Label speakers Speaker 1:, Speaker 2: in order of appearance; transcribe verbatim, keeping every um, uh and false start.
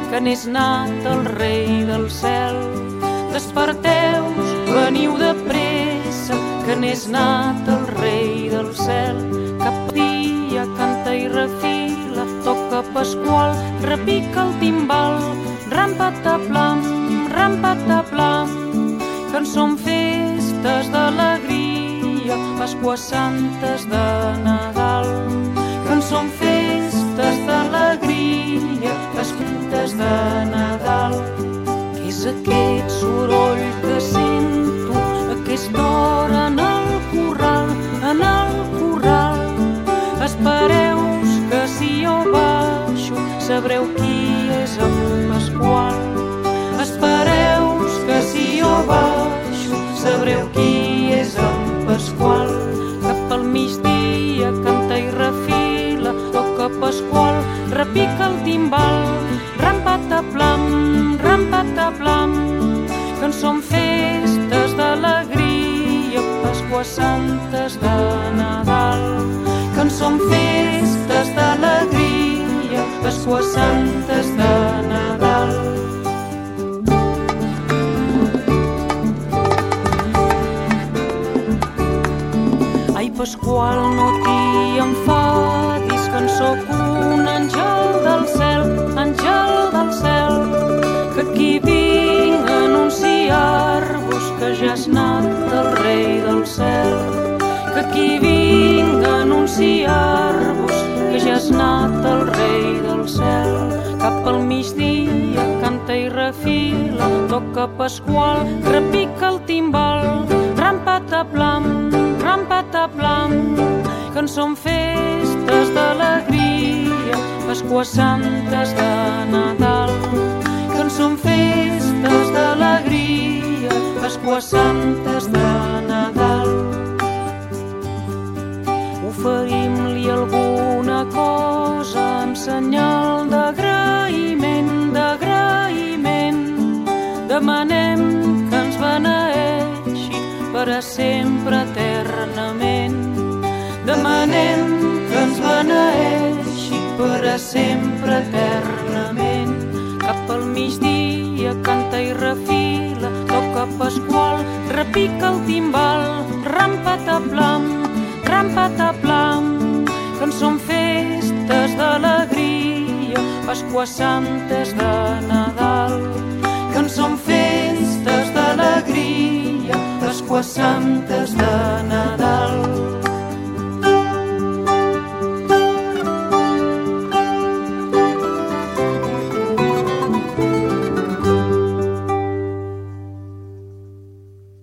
Speaker 1: que n'és nat el rei del cel. Desperteu-vos, veniu de pressa, que n'és nat el rei del cel. Cap dia canta i refila, toca pasqual, repica el timbal, ram-pataplam, ram-pataplam, que en són festes d'alegria, Pasqües Santes de Nadal. Que en són festes d'alegria, Pasqües de Nadal. Què és aquest soroll que sento a aquesta hora en el corral, en el corral? Espereu-vos que si jo baixo sabreu qui és en Pasqual. Espereu-vos que si jo baixo sabreu qui és en Pasqual. Cap al migdia canta i refila, toca Pasqual, repica el timbal, ram-pataplam, ram-pataplam, que en són festes d'alegria, Pasqües Santes de Nadal. Que en són festes d'alegria, Pasqües Santes de Nadal. Ai, Pasqual, no t'hi enfadis, que en sóc un àngel del cel, àngel del cel, que aquí vinc a anunciar-vos que ja has nat el rei del cel. Que aquí vinc a anunciar-vos que ja has nat el rei del cel. Cap al migdia canta i refila, toca Pasqual, repica el timbal, ram-pataplam, ram-pataplam, que en són festes d'alegria, Pasqües Santes de Nadal. Que en són festes d'alegria, Pasqües Santes de Nadal. Oferim-li alguna cosa en senyal d'agraïment, d'agraïment. Demanem que ens beneeixi per a sempre eternament. Demanem que ens beneeixi per a sempre eternament. Cap al migdia canta i refila, toca Pasqual, repica el timbal, ram-pataplam, ram-pataplam, que en són festes d'alegria, Pasqües Santes de Nadal. Que en són festes d'alegria, Pasqües Santes de Nadal.